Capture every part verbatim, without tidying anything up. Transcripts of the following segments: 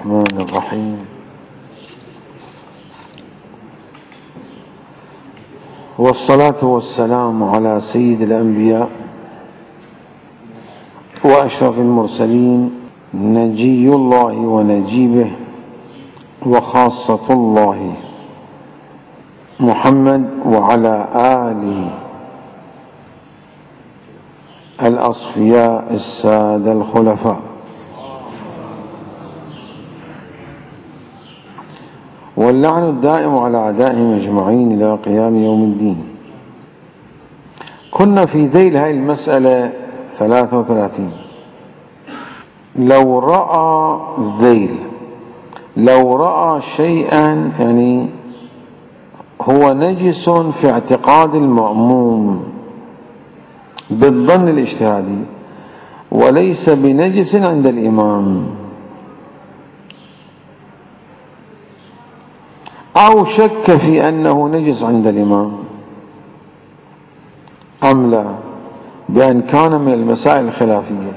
الرحمن الرحيم. والصلاة والسلام على سيد الأنبياء وأشرف المرسلين، نجي الله ونجيبه وخاصة الله محمد وعلى آله الأصفياء السادة الخلفاء. واللعن الدائم على أعدائهم أجمعين إلى قيام يوم الدين. كنا في ذيل هذه المسألة ثلاثة وثلاثين. لو رأى ذيل لو رأى شيئا يعني هو نجس في اعتقاد المأموم بالظن الاجتهادي وليس بنجس عند الإمام، أو شك في أنه نجس عند الإمام أم لا، بأن كان من المسائل الخلافية،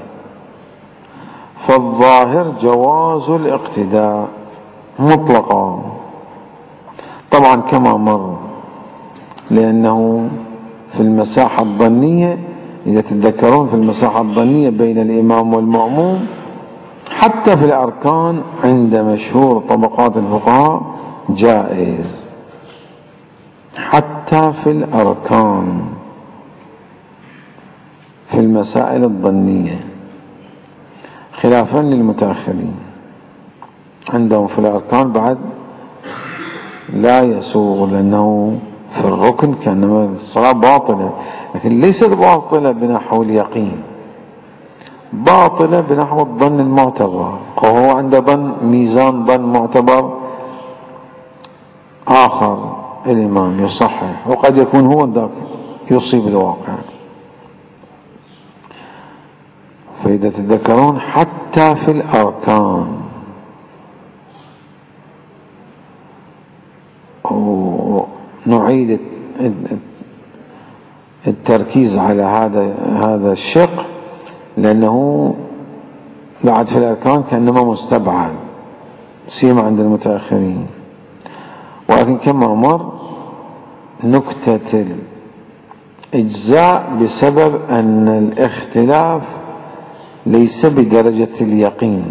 فالظاهر جواز الاقتداء مطلقا طبعا كما مر، لأنه في المساحة الظنية إذا تتذكرون في المساحة الظنية بين الإمام والمأموم حتى في الأركان عند مشهور طبقات الفقهاء جائز، حتى في الأركان في المسائل الظنية، خلافا للمتأخرين عندهم في الأركان بعد لا يسوغ، لأنه في الركن كأنما الصلاة باطلة، لكن ليست باطلة بنحو اليقين، باطلة بنحو الظن المعتبر، وهو عند ظن ميزان ظن معتبر آخر الإمام يصحح، وقد يكون هو ذاك يصيب الواقع. فإذا تذكرون حتى في الأركان نعيد التركيز على هذا هذا الشق، لأنه بعد في الأركان كأنما مستبعد سيما عند المتأخرين. ولكن كما مر نكتة الإجزاء بسبب أن الاختلاف ليس بدرجة اليقين،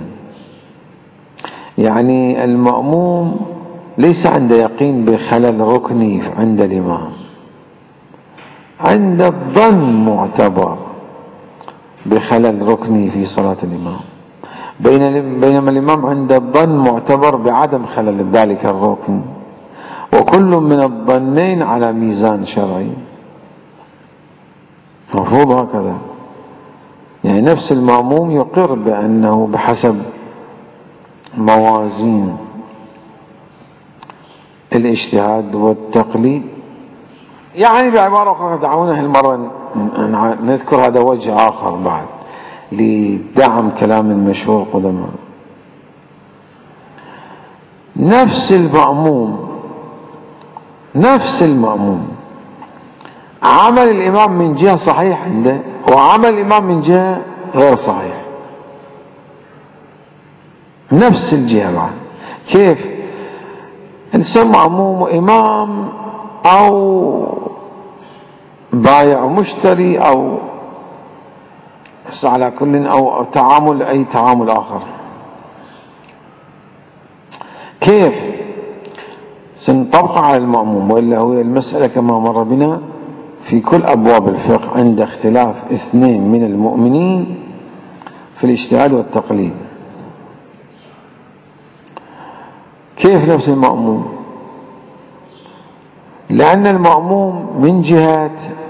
يعني المأموم ليس عند يقين بخلل ركني عند الإمام، عند الظن معتبر بخلل ركني في صلاة الإمام، بينما الإمام عند الظن معتبر بعدم خلل ذلك الركن، وكل من الظنين على ميزان شرعي مفروض هكذا، يعني نفس المأموم يقر بأنه بحسب موازين الاجتهاد والتقليد، يعني بعبارة أخرى دعونا هالمرة نذكر هذا وجه آخر بعد لدعم كلام المشهور القدماء. نفس المأموم نفس المأموم عمل الإمام من جهة صحيح عنده، وعمل الإمام من جهة غير صحيح، نفس الجهة بعد. كيف؟ إنسان مأموم وإمام أو بايع ومشتري أو على كل أو تعامل أي تعامل آخر، كيف سنطبق على المأموم؟ وإلا هو المسألة كما مر بنا في كل أبواب الفقه عند اختلاف اثنين من المؤمنين في الاجتهاد والتقليد. كيف نفس المأموم؟ لأن المأموم من جهة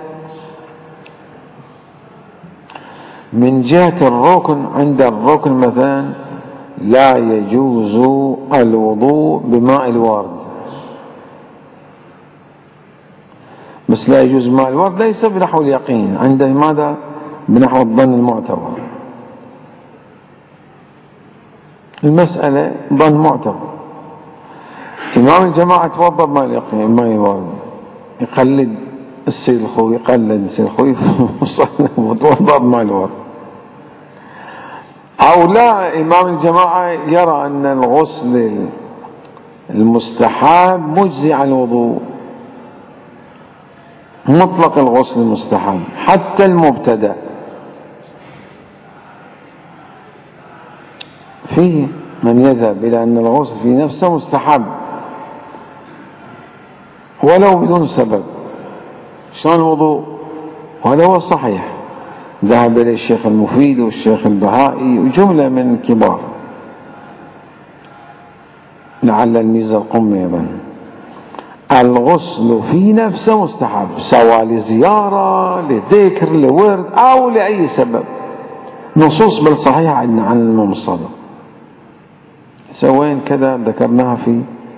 من جهة الركن، عند الركن مثلا لا يجوز الوضوء بماء الورد، بس لا يجوز ماء الورد ليس بنحو اليقين، عنده ماذا؟ بنحو الظن المعتبر. المسألة ظن معتبر. إمام الجماعة توضأ بماء اليقين ماء الورد، يقلد السيد الخوي يقلد السيد الخوي وتوضأ بماء الورد، أو لا، إمام الجماعة يرى أن الغسل المستحب مجزي عن الوضوء، مطلق الغسل المستحب حتى المبتدأ. فيه من يذهب إلى أن الغسل في نفسه مستحب ولو بدون سبب، شلون الوضوء، وهذا هو الصحيح. ذهب إليه الشيخ المفيد والشيخ البهائي وجملة من الكبار، لعل الميزة القمي أيضا. الغسل في نفسه مستحب، سواء لزيارة، لذكر، لورد، أو لأي سبب. نصوص بل صحيحة عندنا عن الإمام الصادق، سوين كذا ذكرناها في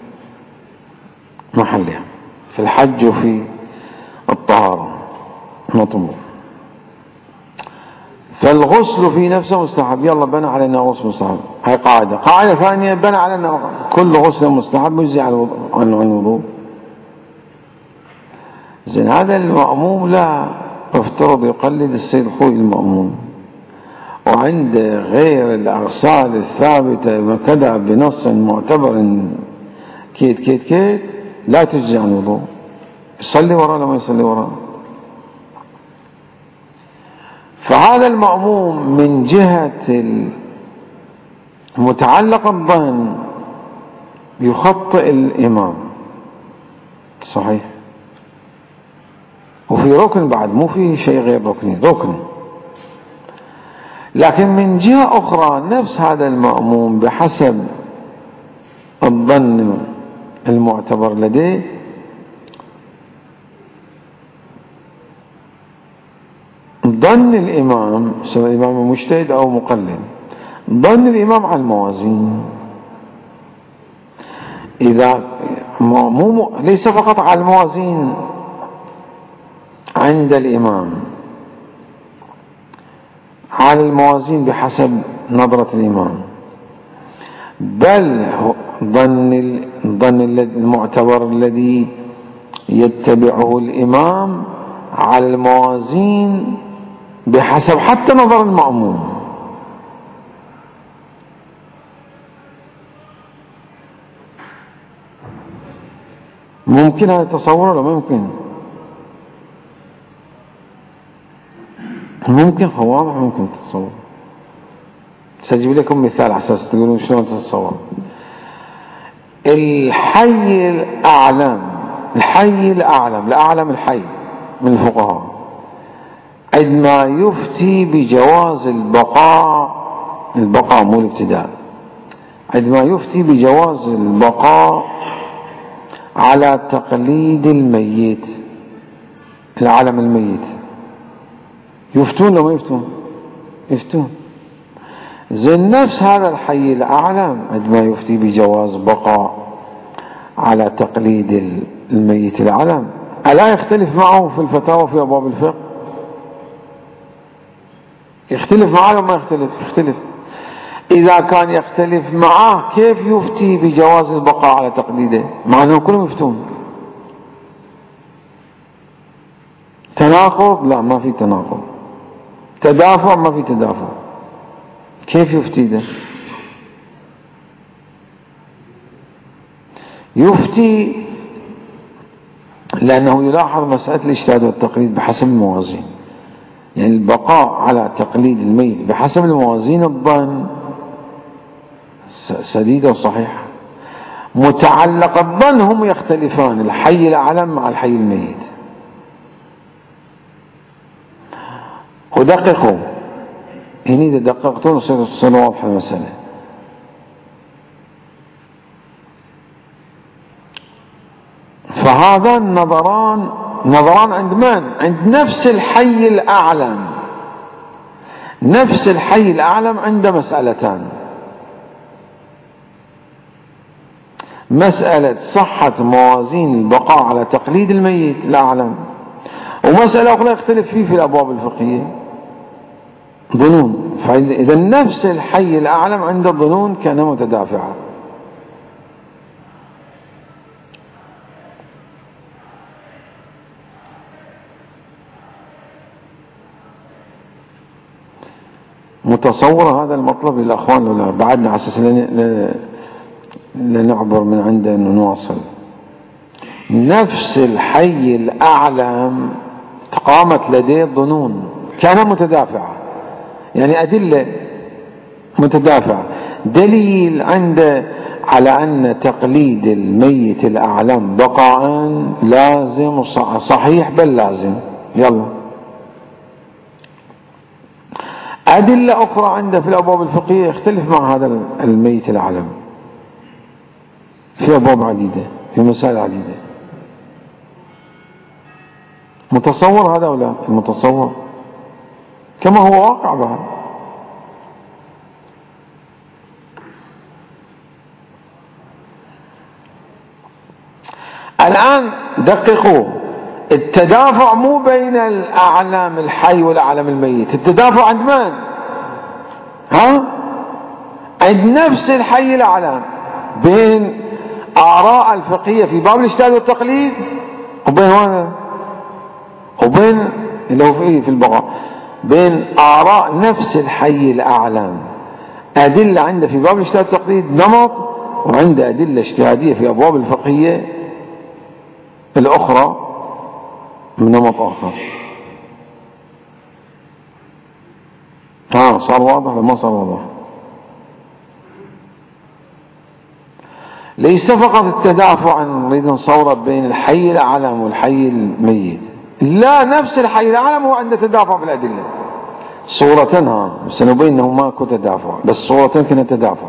محلها، في الحج وفي الطهارة مطمور. فالغسل في نفسه مستحب، يلا بنى علينا غسل مستحب، هاي قاعدة. قاعدة ثانية، بنى علينا كل غسل مستحب يجزي عن الوضوء. زين، هذا المأموم لا افترض يقلد السيد الخوي المأموم، وعند غير الأغسال الثابتة كذا بنص معتبر كيت كيت كيت لا تجزي عن الوضوء. يصلي وراء لما يصلي وراء. فهذا المأموم من جهة المتعلق الظن يخطئ الإمام، صحيح، وفي ركن بعد، مو في شيء غير ركني، ركن. لكن من جهة أخرى نفس هذا المأموم بحسب الظن المعتبر لديه ظن الإمام، سواء الإمام مجتهد أو مقلد، ظن الإمام على الموازين. إذا مو ليس فقط على الموازين عند الإمام، على الموازين بحسب نظرة الإمام، بل ظن الظن المعتبر الذي يتبعه الإمام على الموازين بحسب حتى نظر المأموم. ممكن هذا التصور ولا ممكن؟ ممكن، واضح ممكن تتصور. سأجيب لكم مثال على أساس تقولون شلون تتصور. الحي الأعلم، الحي الأعلم، الأعلم الحي من الفقهاء، عندما يفتي بجواز البقاء، البقاء مو الابتداء، عندما يفتي بجواز البقاء على تقليد الميت، العالم الميت، يفتون لو ما يفتون؟ يفتون. زين، نفس هذا الحي الأعلم عندما يفتي بجواز بقاء على تقليد الميت الأعلم، ألا يختلف معه في الفتاوى في أبواب الفقه؟ يختلف معه ولا ما يختلف؟ يختلف. إذا كان يختلف معه كيف يفتي بجواز البقاء على تقليده مع أنهم كلهم يفتون؟ تناقض؟ لا، ما في تناقض. تدافع؟ ما في تدافع. كيف يفتي ده؟ يفتي لأنه يلاحظ مسألة الاجتهاد والتقليد بحسب الموازين، يعني البقاء على تقليد الميت بحسب الموازين الظن سديدة وصحيحة. متعلق الظن هم يختلفان، الحي الأعلم مع الحي الميت. ودققوا هنا، إذا دققتون تصير واضحة المسألة. فهذا النظران نظران عند من؟ عند نفس الحي الأعلم. نفس الحي الأعلم عنده مسألتان: مسألة صحة موازين البقاء على تقليد الميت الأعلم، ومسألة أخرى يختلف فيه في الأبواب الفقهية، ظنون. فإذا نفس الحي الأعلم عند الظنون كان متدافعة. متصور هذا المطلب للأخوان ولا بعدنا على أساس لنعبر من عنده أنه نواصل؟ نفس الحي الأعلم قامت لديه ظنون كانها متدافعة، يعني أدلة متدافعة، دليل عنده على أن تقليد الميت الأعلم بقاء لازم صحيح بل لازم. يلا أدلة أخرى عنده في الأبواب الفقهية يختلف مع هذا الميت الأعلم في أبواب عديدة في مسائل عديدة. متصور هذا ولا المتصور كما هو واقع بعد. الآن دققوا، التدافع مو بين الأعلام الحي والأعلام الميت، التدافع عند من؟ ها؟ عند نفس الحي الأعلام، بين آراء الفقهية في باب الاجتهاد والتقليد وبين هذا وبين اللي هو في في البقاء، بين آراء نفس الحي الأعلام. أدلة عنده في باب الاجتهاد والتقليد نمط، وعنده أدلة اجتهادية في أبواب الفقهية الأخرى من نمط آخر. ها صار واضح ولا ما صار واضح؟ ليس فقط التدافع نريد نصوره بين الحي الأعلم والحي الميت، لا، نفس الحي الأعلم هو عنده تدافع بالأدلة صورة. ها سنبين أنه ماكو تدافع، بس صورة كنا تدافع.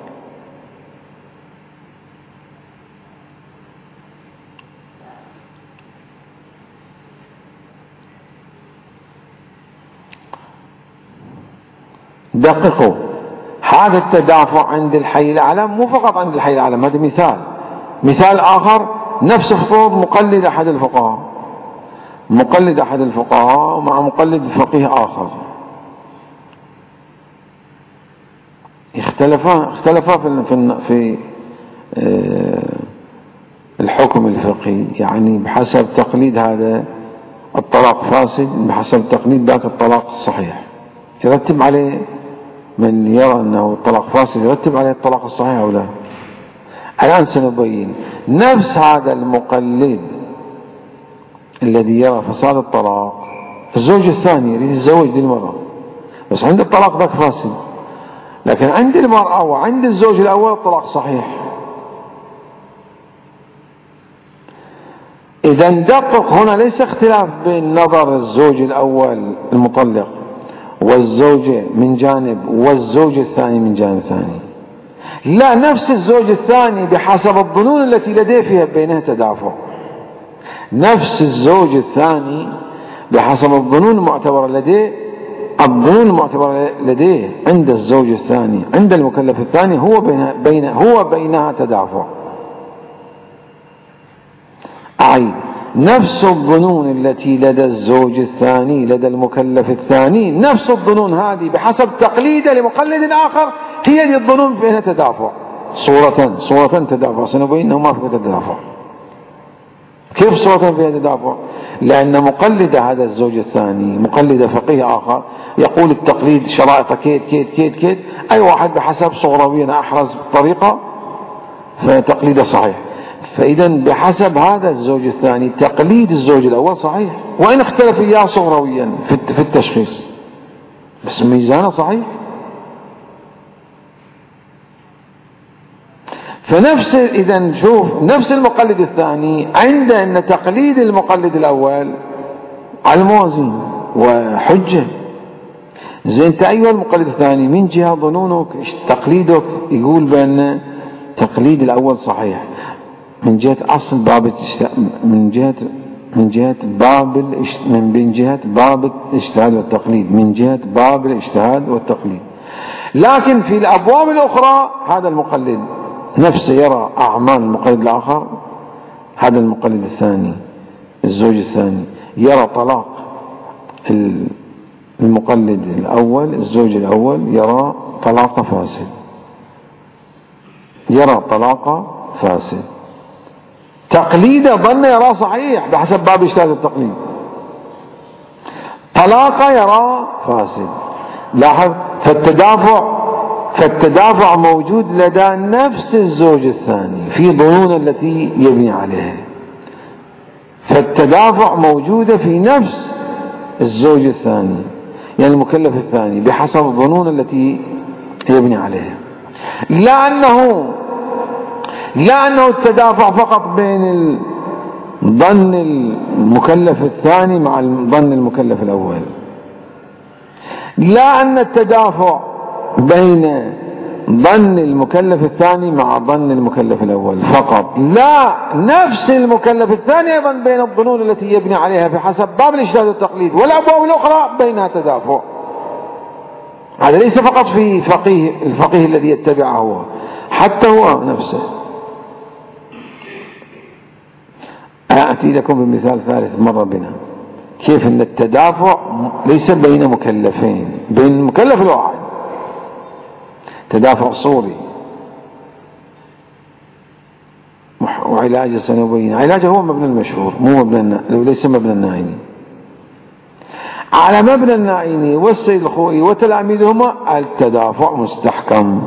دققوا، هذا التدافع عند الحي الأعلم مو فقط عند الحي الأعلم، هذا مثال. مثال آخر، نفس افترض مقلد أحد الفقهاء، مقلد أحد الفقهاء مع مقلد فقيه آخر، اختلفا اختلفا في في, في الحكم الفقهي، يعني بحسب تقليد هذا الطلاق فاسد، بحسب تقليد ذاك الطلاق صحيح. يرتب عليه من يرى أنه الطلاق فاسد يرتب عليه الطلاق الصحيح أو لا. الآن سنبين نفس هذا المقلد الذي يرى فساد الطلاق، الزوج الثاني يريد يتزوج دي المرأة، بس عند الطلاق ذاك فاسد، لكن عند المرأة وعند الزوج الأول الطلاق صحيح. إذا دقق، هنا ليس اختلاف بين نظر الزوج الأول المطلق والزوجة من جانب والزوج الثاني من جانب ثاني، لا، نفس الزوج الثاني بحسب الظنون التي لديه فيها بينها تدافع. نفس الزوج الثاني بحسب الظنون المعتبرة لديه، الظنون المعتبرة لديه عند الزوج الثاني عند المكلف الثاني هو بين بين هو بينها تدافع. أعيد، نفس الظنون التي لدى الزوج الثاني لدى المكلف الثاني، نفس الظنون هذه بحسب تقليده لمقلد آخر هي دي الظنون بينها تدافع صورة صورة تدافع. سنبين أنه ما في تدافع. كيف صورة فيها تدافع؟ لأن مقلد هذا الزوج الثاني مقلد فقيه آخر يقول التقليد شرائط كيد كيد كيد كيد، أي واحد بحسب صغرويا أحرز بالطريقة فتقليده صحيح. فإذا بحسب هذا الزوج الثاني تقليد الزوج الأول صحيح، وإن اختلف إياه صغرويا في التشخيص، بس ميزانه صحيح. فنفس إذا شوف، نفس المقلد الثاني عند أن تقليد المقلد الأول على الموازين وحجة. زين أنت أيها المقلد الثاني من جهة ظنونك تقليدك يقول بأن تقليد الأول صحيح من جهة أصل باب من جهة من جهة باب من جهة باب الاجتهاد والتقليد، من جهة باب الاجتهاد والتقليد. لكن في الأبواب الأخرى هذا المقلد نفسه يرى أعمال المقلد الآخر، هذا المقلد الثاني الزوج الثاني يرى طلاق المقلد الأول، الزوج الأول يرى طلاق فاسد، يرى طلاق فاسد. تقليده ظن يرى صحيح بحسب باب اجتهاد التقليد، طلاق يرى فاسد. لاحظ فالتدافع فالتدافع موجود لدى نفس الزوج الثاني في ظنون التي يبني عليها. فالتدافع موجودة في نفس الزوج الثاني، يعني المكلف الثاني، بحسب الظنون التي يبني عليها. لا أنه لا أنه التدافع فقط بين ظن المكلف الثاني مع ظن المكلف الأول. لا أن التدافع بين ظن المكلف الثاني مع ظن المكلف الأول فقط، لا، نفس المكلف الثاني أيضا بين الظنون التي يبني عليها بحسب باب الاجتهاد والتقليد والأبواب الأخرى بينها تدافع. هذا ليس فقط في فقيه الفقيه الذي يتبعه هو، حتى هو نفسه. أأتي لكم بمثال ثالث مر بنا، كيف أن التدافع ليس بين مكلفين، بين المكلف الواحد، تدافع صوري. وعلاجه سنبين، علاجه هو مبنى المشهور، مو مبنى، ليس مبنى النائني. على مبنى النائني والسيد الخوئي وتلاميذهما التدافع مستحكم.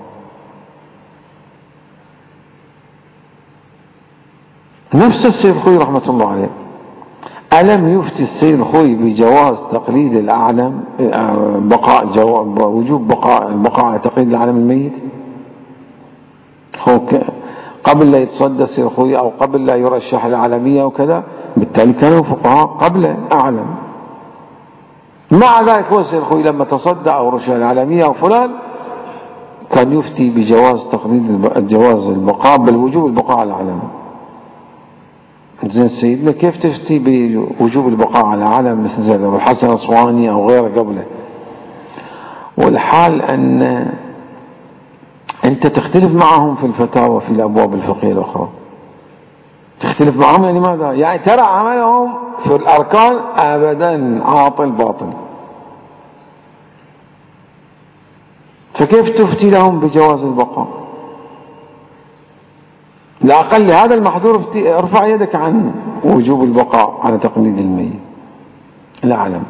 نفس السيد الخوئي رحمة الله عليه، ألم يفتي السيد الخوئي بجواز تقليد الأعلم، بقاء وجوب بقاء البقاء على تقليد العالم الميت؟ قبل لا يتصدى السيد الخوئي أو قبل لا يرشح العالمية وكذا، بالتالي كانوا فقهاء قبل أعلم. مع ذلك هو السيد الخوئي لما تصدى أو رشح العالمية أو فلان كان يفتي بجواز تقليد جواز البقاء، بل وجوب البقاء على العالم. زين سيدنا كيف تفتي بوجوب البقاء على عالم مثل زيد أبو الحسن الأصفهاني أو غيره قبله؟ والحال أن أنت تختلف معهم في الفتاوى في الأبواب الفقهية الأخرى، تختلف معهم. يعني ماذا؟ يعني ترى عملهم في الأركان أبدا عاطل باطل، فكيف تفتي لهم بجواز البقاء؟ لا أقل هذا المحظور ارفع يدك عن وجوب البقاء على تقليد الميت. لا أعلم.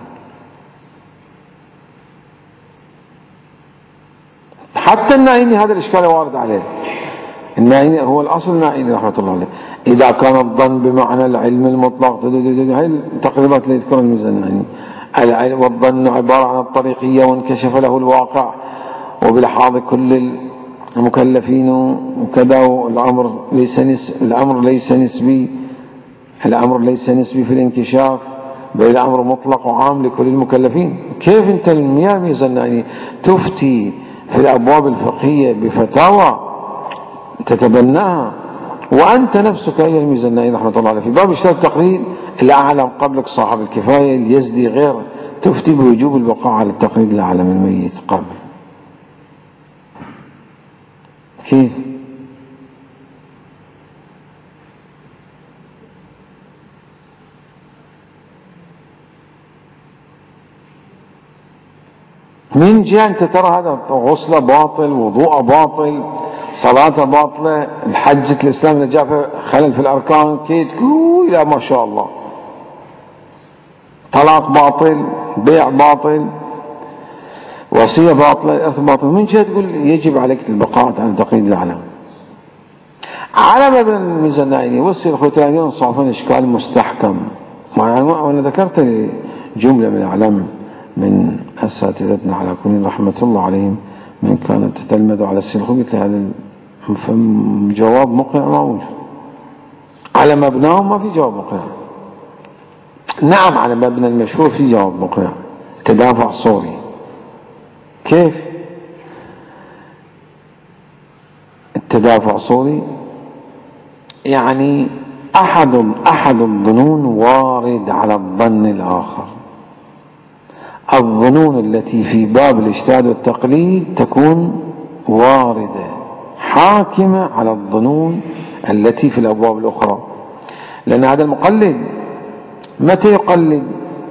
حتى النائني هذا الإشكال وارد عليه. النائني هو الأصل النائني رحمة الله عليه، إذا كان الظن بمعنى العلم المطلق، هاي التقريبات اللي يذكرها الميزاني، العلم والظن عبارة عن الطريقية وانكشف له الواقع وبلحاظ كل المكلفين وكذا، والأمر ليس نس... الأمر ليس نسبي، الأمر ليس نسبي في الانكشاف، بل الأمر مطلق وعام لكل المكلفين. كيف أنت يا ميزاني تفتي في الأبواب الفقهية بفتاوى تتبناها وأنت نفسك أيها الميزاني رحمة الله عليه في باب اجتهاد التقليد الأعلم قبلك صاحب الكفاية اليزدي غيره تفتي بوجوب البقاء على التقليد الأعلم الميت قبل؟ كيف؟ من جهة أنت ترى هذا غسله باطل، وضوءه باطل، صلاته باطلة، الحجة الإسلام اللي جاء فيه خلل في الأركان كي تقول لا ما شاء الله، طلاق باطل، بيع باطل، وصية باطلة، إرث باطل، من جهة تقول يجب عليك البقاء على تقليد الأعلم. على مبنى الميزاني والسيد الختانيون صافين إشكال مستحكم. وأنا ذكرت جملة من الأعلام من أساتذتنا على كل رحمة الله عليهم من كانت تتلمذ على السيد الخوئي، مثل هذا جواب مقنع ما موجود. على مبناهم ما في جواب مقنع. نعم على مبنى المشهور في جواب مقنع، تدافع صوري. كيف التدافع صوري؟ يعني أحد أحد الظنون وارد على الظن الآخر. الظنون التي في باب الاجتهاد والتقليد تكون واردة حاكمة على الظنون التي في الأبواب الأخرى، لأن هذا المقلد متى يقلد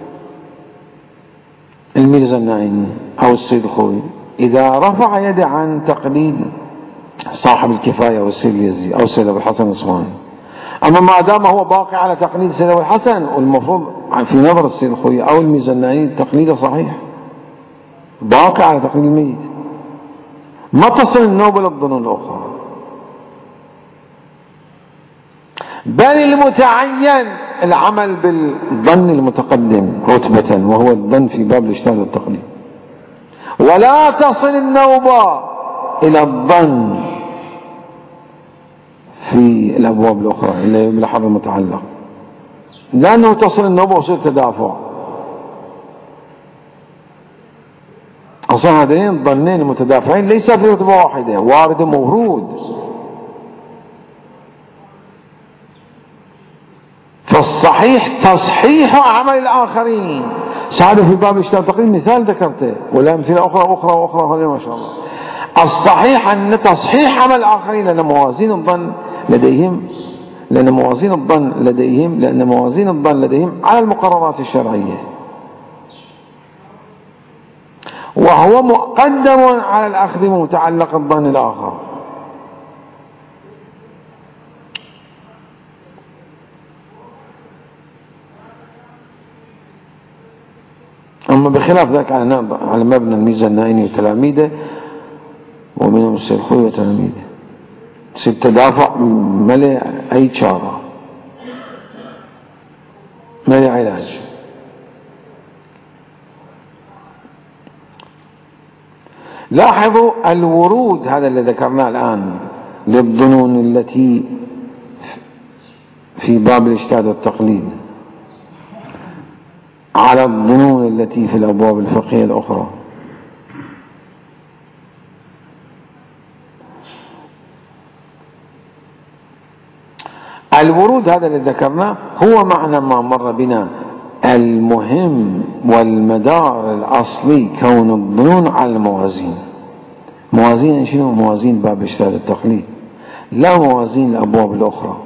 الميرزا النائني أو السيد الخوئي؟ إذا رفع يده عن تقليد صاحب الكفاية أو السيد اليزدي أو السيد أبو الحسن الأصفهاني. أما ما دام هو باقي على تقليد السيد أبو الحسن، والمفروض في نظر السيد الخوئي أو الميزا النائني تقليده صحيح، باقي على تقليد الميت، ما تصل النوبة للظنون الأخرى. بل المتعين العمل بالظن المتقدم رتبة، وهو الظن في باب الاجتهاد والتقليد، ولا تصل النوبة إلى الظن في الأبواب الأخرى إلا بالحر المتعلق، لأنه تصل النوبة وصير تدافع. أصلا هذين الظنين المتدافعين ليس في رتبة واحدة، وارد مورود. فالصحيح تصحيح أعمال الآخرين، سعد في باب الاجتهاد والتقليد مثال ذكرته، ولا أمثلة أخرى أخرى وأخرى ما شاء الله. الصحيح أن تصحيح عمل الآخرين، لأن موازين الظن لديهم لأن موازين الظن لديهم لأن موازين الظن لديهم على المقررات الشرعية، وهو مقدم على الأخذ بمتعلق الظن الآخر. أما بخلاف ذلك على مبنى الميزة النائني وتلاميذه، ومنهم السيد خوي وتلاميذه، ست تدافع ملئ أي شارة، ملئ علاج. لاحظوا الورود هذا اللي ذكرناه الآن للظنون التي في باب الاجتهاد والتقليد على الظنون التي في الأبواب الفقهية الأخرى. الورود هذا اللي ذكرناه هو معنى ما مر بنا. المهم والمدار الأصلي كون الظنون على الموازين. موازين شنو؟ موازين باب اجتهاد التقليد، لا موازين الأبواب الأخرى.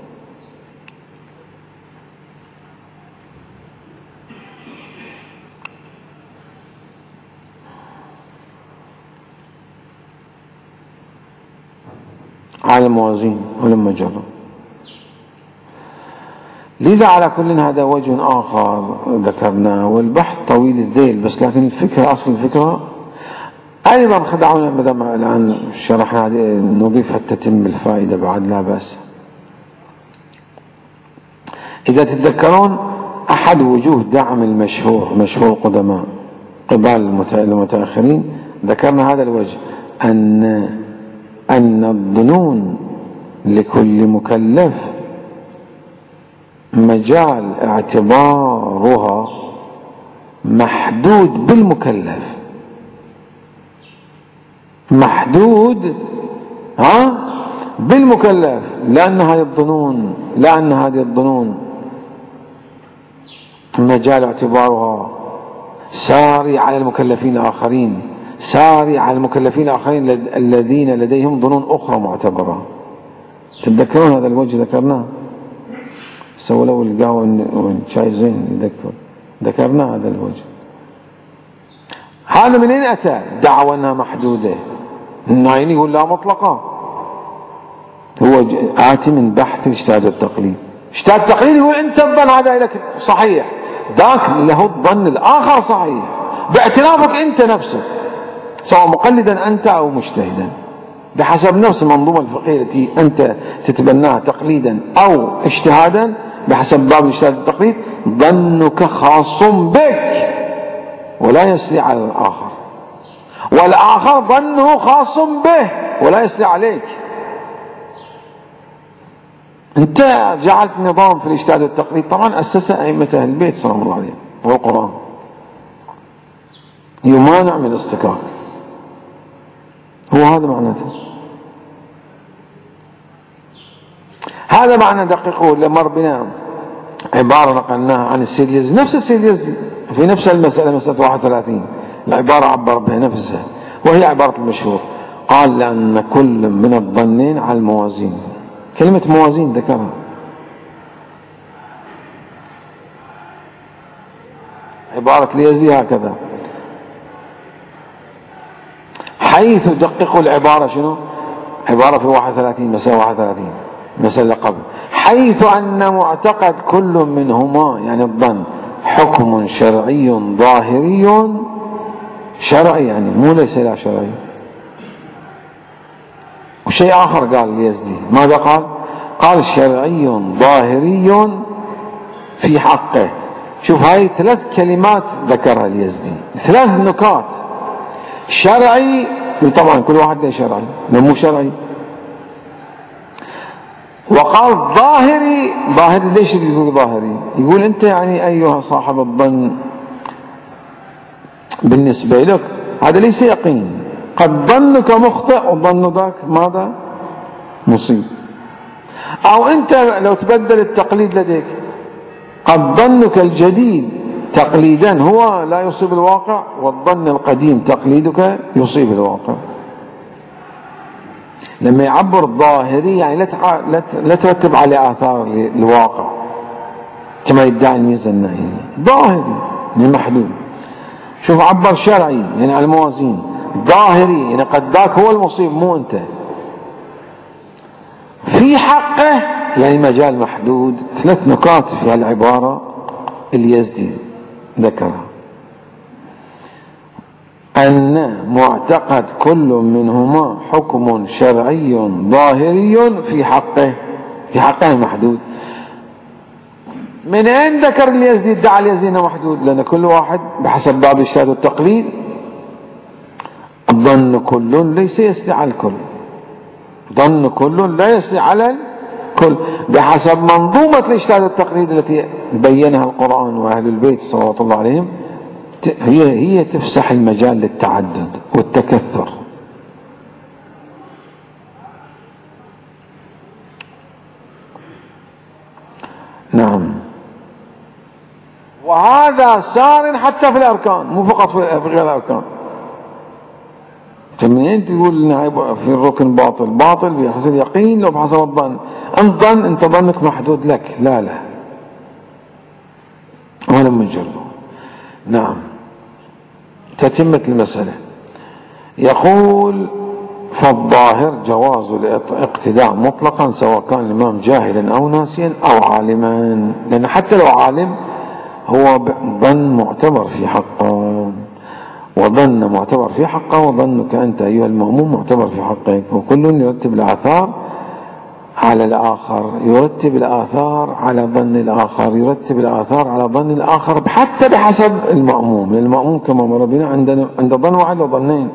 على الموازين ولما جرب. لذا على كل هذا وجه آخر ذكرناه، والبحث طويل الذيل، بس لكن الفكرة أصل الفكرة أيضا خدعونا مدام الآن شرحنا نضيف حتى تتم الفائدة بعد لا بأس. إذا تتذكرون أحد وجوه دعم المشهور مشهور القدماء قبال المتأخرين، ذكرنا هذا الوجه، أن أن الظنون لكل مكلف مجال اعتبارها محدود بالمكلف، محدود ها بالمكلف، لأن هذه الظنون لأن هذه الظنون مجال اعتبارها ساري على المكلفين الآخرين، ساري على المكلفين الآخرين الذين لديهم ظنون أخرى معتبرة. تتذكرون هذا الوجه ذكرناه؟ سووا له القهوة والشاي زين يذكر، ذكرنا هذا الوجه. هذا منين أتى؟ دعوى أنها محدودة. النايني يقول لا مطلقة، هو آتي من بحث الاجتهاد التقليد. اجتهاد التقليد يقول أنت الظن هذا لك صحيح، ذاك له الظن الآخر صحيح باعترافك أنت نفسك، سواء مقلدا أنت أو مجتهدا، بحسب نفس المنظومة الفقهية التي أنت تتبناها تقليدا أو اجتهادا، بحسب باب الاجتهاد التقليد ظنك خاص بك ولا يسري على الآخر، والآخر ظنه خاص به ولا يسري عليك. أنت جعلت نظام في الاجتهاد والتقليد طبعا أسسه أئمة أهل البيت صلى الله عليه وسلم والقرآن، يمانع من الاصطكاك، هو هذا معناته. هذا معنى دقيقه اللي مر بنا عبارة نقلناها عن السيد يزيد، نفس السيد يزيد في نفس المسألة، مسألة واحد وثلاثين، العبارة عبر بها نفسها، وهي عبارة المشهور، قال لأن كل من الظنين على الموازين. كلمة موازين ذكرها، عبارة اليزيد هكذا، حيث دققوا العبارة شنو؟ عبارة في واحد وثلاثين، مسألة واحد وثلاثين، مسألة قبل، حيث أن معتقد كل منهما يعني الظن حكم شرعي ظاهري شرعي يعني، مو ليس لا شرعي. وشيء آخر قال اليزدي، ماذا قال؟ قال شرعي ظاهري في حقه. شوف هاي ثلاث كلمات ذكرها اليزدي، ثلاث نكات. شرعي، طبعا كل واحد له شرعي، لا مو شرعي. وقال ظاهري. ظاهري ليش يقول ظاهري؟ يقول انت يعني ايها صاحب الظن بالنسبة لك هذا ليس يقين، قد ظنك مخطئ وظن ذاك ماذا؟ مصيب. او انت لو تبدل التقليد لديك، قد ظنك الجديد تقليدا هو لا يصيب الواقع، والظن القديم تقليدك يصيب الواقع. لما يعبر ظاهري يعني لا تع... لا ترتب على آثار الواقع كما يدعي الميزة النهائية. ظاهري يعني محدود. شوف عبر شرعي يعني على الموازين، ظاهري يعني قد ذاك هو المصيب مو انت. في حقه يعني مجال محدود. ثلاث نقاط في العبارة اليزدي ذكرها، أن معتقد كل منهما حكم شرعي ظاهري في حقه، في حقه محدود. من أين ذكر اليزدي ادعى اليزدي أنه محدود؟ لأن كل واحد بحسب باب الاجتهاد والتقليد الظن كل ليس يسري على الكل، ظن كل لا يسري على الكل بحسب منظومة الاجتهاد والتقليد التي بينها القرآن وأهل البيت صلوات الله عليهم. هي هي تفسح المجال للتعدد والتكثر. نعم. وهذا سار حتى في الأركان، مو فقط في غير الأركان. منين تقول في الركن باطل؟ باطل بحسب اليقين لو بحسب الظن. أنت ظن، أنت ظنك محدود لك، لا لا ولا مجرد. نعم. تتمة المسألة. يقول فالظاهر جواز الاقتداء مطلقا سواء كان الإمام جاهلا أو ناسيا أو عالما، لأن حتى لو عالم هو ظن معتبر في حقه، وظن معتبر في حقه، وظنك أنت أيها المأموم معتبر في حقك. وكل يرتب الآثار على الآخر، يرتب الآثار على ظن الآخر، يرتب الآثار على ظن الآخر حتى بحسب المأموم. للمأموم كما مر بنا عندنا عند ظن واحد وظنين،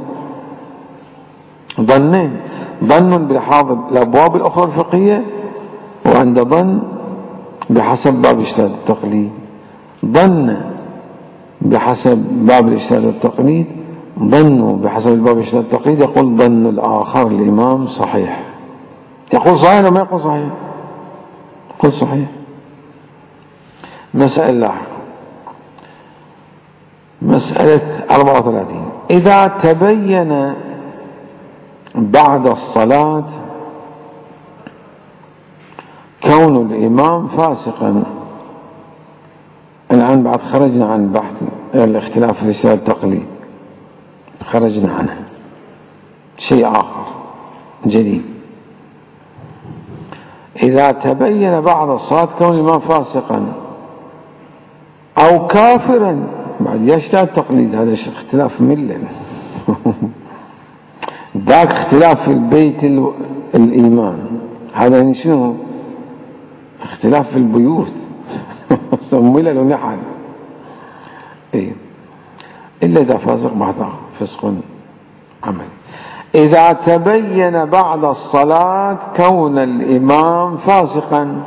ظنين، ظن بلحاظ الأبواب الأخرى الفقهية، وعند ظن بحسب باب اجتهاد التقليد. ظن بحسب باب الاجتهاد والتقليد، ظنوا بحسب الباب الاجتهاد والتقليد يقول ظن الآخر الإمام صحيح. يقول صحيح ولا ما يقول صحيح؟ يقول صحيح. مسألة لاحقة، مسألة أربعة وثلاثين. إذا تبين بعد الصلاة كون الإمام فاسقا، الآن بعد خرجنا عن بحث الاختلاف في الاجتهاد التقليد، خرجنا عنه، شيء آخر جديد. إذا تبين بعد الصلاة كون الإمام فاسقا أو كافرا، بعد يجتهد التقليد، هذا اختلاف ملة. ذاك اختلاف في البيت الإيمان، هذا يعني شنو؟ اختلاف في البيوت. ملل ونحن. إيه؟ إلا إذا فاسق بعد فسق عمل. إذا تبين بعد الصلاة كون الإمام فاسقا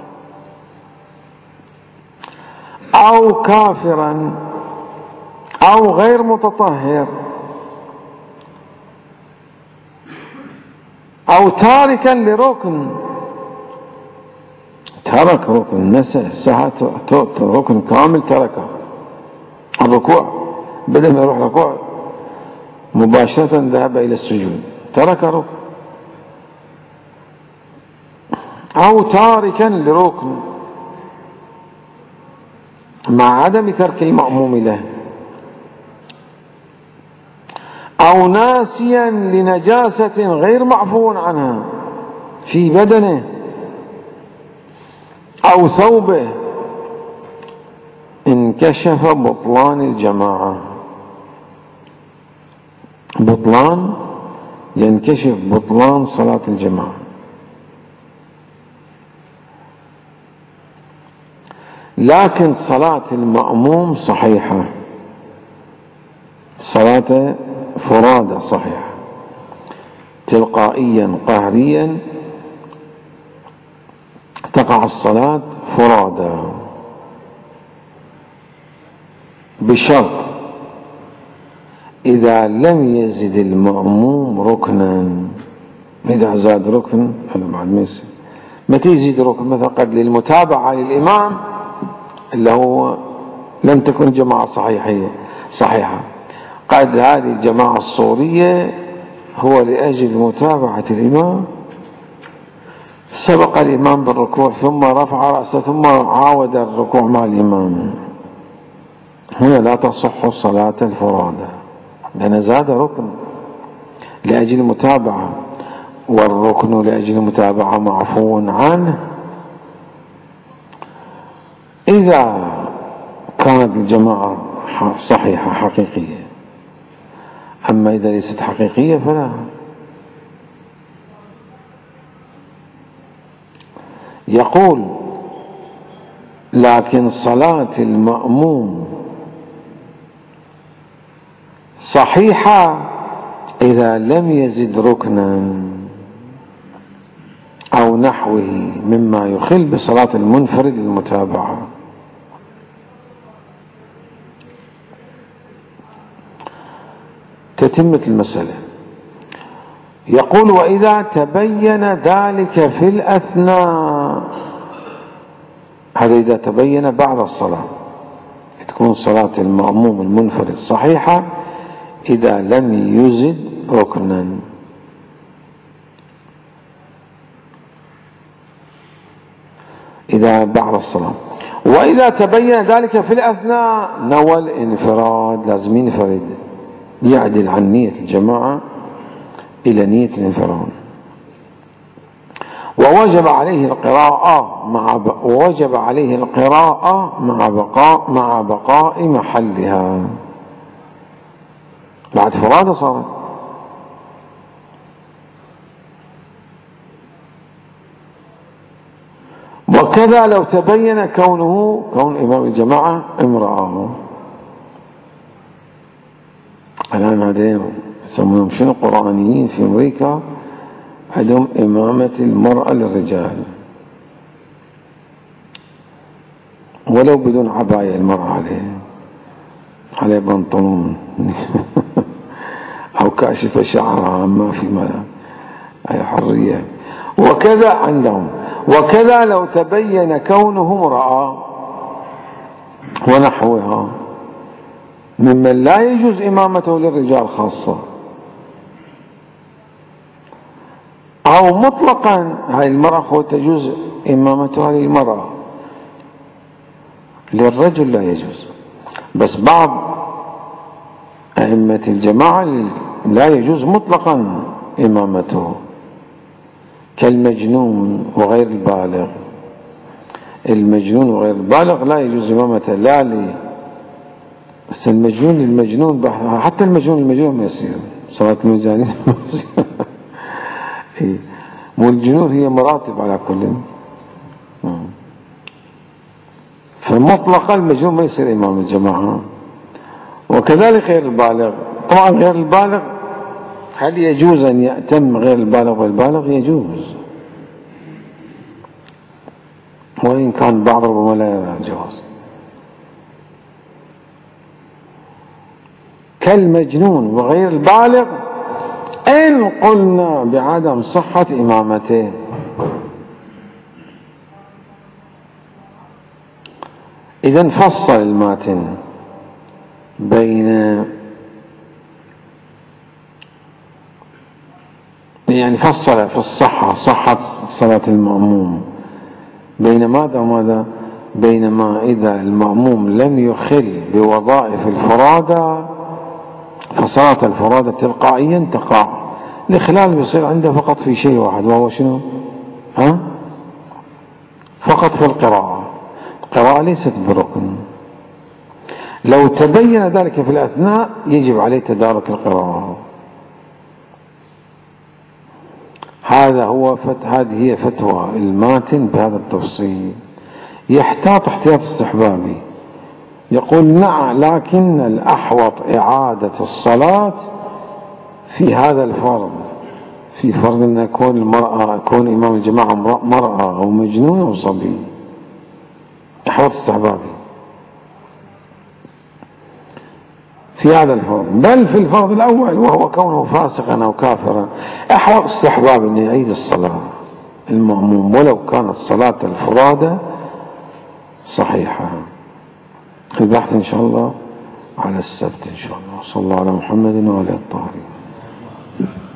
أو كافرا أو غير متطهر أو تاركا لركن، ترك ركن، نسى، سهى ركن كامل تركه، الركوع بدل ما يروح ركوع مباشرة ذهب إلى السجود، ترك ركن. أو تاركا لركن مع عدم ترك المأموم له، أو ناسيا لنجاسة غير معفو عنها في بدنه أو ثوبه، انكشف بطلان الجماعة. بطلان ينكشف بطلان صلاة الجماعة. لكن صلاة المأموم صحيحة، صلاة فرادى صحيحة، تلقائيا قهريا تقع الصلاة فرادى، بشرط إذا لم يزد المأموم ركنا. إذا زاد ركن هذا بعد ما يصير. متى يزيد ركن؟ مثلا قد للمتابعة للإمام اللي هو لم تكن جماعة صحيحة صحيحة قد هذه الجماعة الصورية هو لأجل متابعة الإمام، سبق الإمام بالركوع ثم رفع رأسه ثم عاود الركوع مع الإمام، هنا لا تصح صلاة الفرادى لأن زاد ركن لأجل المتابعة، والركن لأجل المتابعة معفو عنه إذا كانت الجماعة صحيحة حقيقية. أما إذا ليست حقيقية فلا. يقول لكن صلاة المأموم صحيحة إذا لم يزد ركنا أو نحوه مما يخل بصلاة المنفرد المتابعة. تتمة المسألة. يقول وإذا تبين ذلك في الأثناء، هذا إذا تبين بعد الصلاة، تكون صلاة المأموم المنفرد صحيحة إذا لم يزد ركنا. إذا بعد الصلاة. وإذا تبين ذلك في الأثناء نوى الانفراد، لازم ينفرد، يعدل عن نية الجماعة إلى نية الانفراد. ووجب عليه القراءة مع ب... ووجب عليه القراءة مع بقاء مع بقاء محلها. بعد فرادة صارت. وكذا لو تبين كونه كون إمام الجماعة امرأة. الآن هذين يسمونهم شنو قرآنيين في أمريكا، عندهم إمامة المرأة للرجال ولو بدون عباية المرأة عليه عليه بنطلون أو كاشف شعرها، ما في ما أي حرية. وكذا عندهم. وكذا لو تبين كونه امرأة ونحوها ممن لا يجوز إمامته للرجال خاصة أو مطلقا، هاي المرأة تجوز إمامتها للمرأة، للرجل لا يجوز. بس بعض أئمة الجماعة لا يجوز مطلقا إمامته، كالمجنون وغير البالغ. المجنون وغير البالغ لا يجوز إمامته، لا لي بس المجنون المجنون حتى المجنون المجنون ما يصير صلاة المجانين مو الجنون هي مراتب على كل. فمطلقا المجنون ما يصير إمام الجماعة. وكذلك غير البالغ. طبعا غير البالغ هل يجوز أن يأتم غير البالغ والبالغ؟ يجوز، وإن كان بعض ربما لا يرى الجواز. كالمجنون وغير البالغ إن قلنا بعدم صحة إمامته. إذن فصل الماتن بين يعني فصل في الصحة، صحة صلاة المأموم بين ماذا وماذا؟ بينما إذا المأموم لم يخل بوظائف الفرادى فصلاة الفرادى تلقائيا تقع. الإخلال بيصير عنده فقط في شيء واحد، وهو شنو؟ ها؟ فقط في القراءة. القراءة ليست بركن. لو تبين ذلك في الأثناء يجب عليه تدارك القراءة هذا هو فت... هذه هي فتوى الماتن بهذا التفصيل. يحتاط احتياط استحبابي، يقول نعم لكن الأحوط إعادة الصلاة في هذا الفرض، في فرض أن يكون المرأة يكون إمام الجماعة مرأة أو مجنون أو صبي، أحوط استحبابي في هذا الفرض. بل في الفرض الأول وهو كونه فاسقا أو كافرا أحوط استحباب أن يعيد الصلاة المأموم ولو كانت صلاة الفرادة صحيحة. البحث إن شاء الله على السبت إن شاء الله. صلى الله على محمد وعلى الطاهرين.